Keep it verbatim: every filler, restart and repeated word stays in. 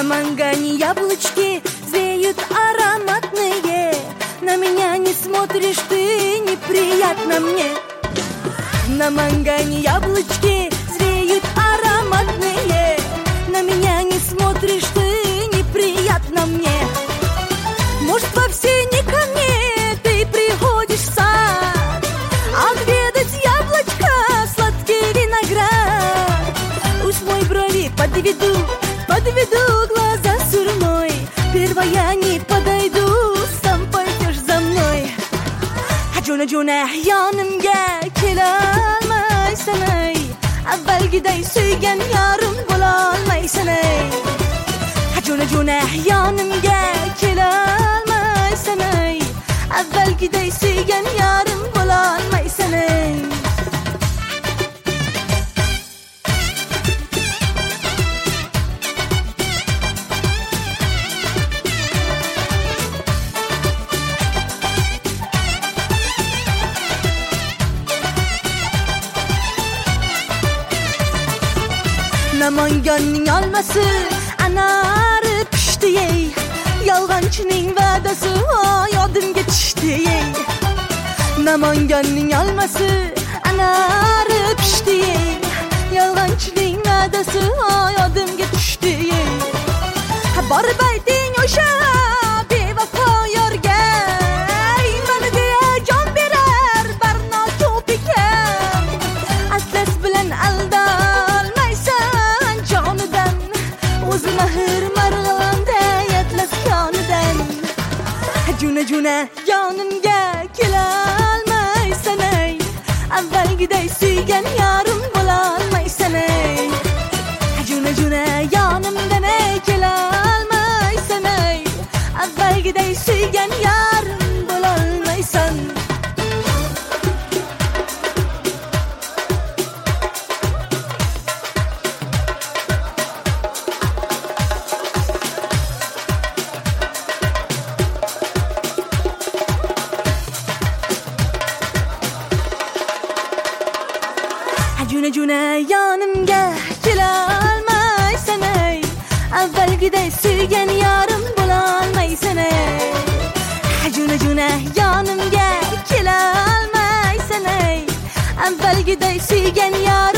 мангане яблочки зреют ароматные. На меня не смотришь ты, неприятно мне. На мангане яблочки зреют ароматные. На меня не смотришь ты, неприятно мне. Может, вовсе не ко мне ты приходишь в сад отведать яблочко, сладкий виноград. Уж мой брови подведу, подведу глаза сурмой. Первая не подойду, сам пойдешь за мной. Juna juna yanımga kelolmaysan ey, avvalgiday suygan yarim bo'lolmaysan ey. Juna juna yanımga kelolmaysan ey, avvalgiday suygan yarim bo'lolmaysan ey. Namanganning olmasi anari pishdi ey, yolg'onchining va'dasi yodimga tushdi ey. Namanganning olmasi anari pishdi ey, yolg'onchining va'dasi yodimga tushdi ey. Borib ayting o'sha bevafo yorga, meni deya jon berar barno ko'p ekan. Atlas bilan aldolmaysan jonidan, o'z mehr marg'ilonda atlas konidan. Juna juna yonimga kelolmaysan ey, avvalgiday suygan yarim bo'lolmaysan ey. Juna juna yonimdan ey kelolmaysan ey, avvalgiday suygan yarim bo'lolmaysan. Juna juna yonimga kelolmaysan ey, avvalgiday suygan yarim bo'lolmaysan ey. Juna juna yonimga kelolmaysan ey, avvalgiday suygan yarim